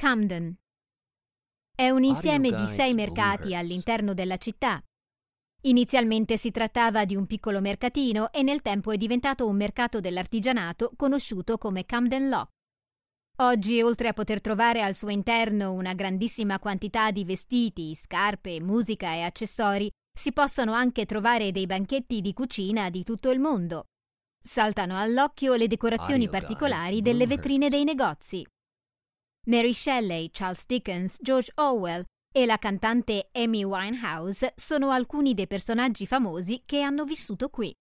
Camden. È un insieme di 6 mercati all'interno della città. Inizialmente si trattava di un piccolo mercatino e nel tempo è diventato un mercato dell'artigianato conosciuto come Camden Lock. Oggi, oltre a poter trovare al suo interno una grandissima quantità di vestiti, scarpe, musica e accessori, si possono anche trovare dei banchetti di cucina di tutto il mondo. Saltano all'occhio le decorazioni particolari delle vetrine dei negozi. Mary Shelley, Charles Dickens, George Orwell e la cantante Amy Winehouse sono alcuni dei personaggi famosi che hanno vissuto qui.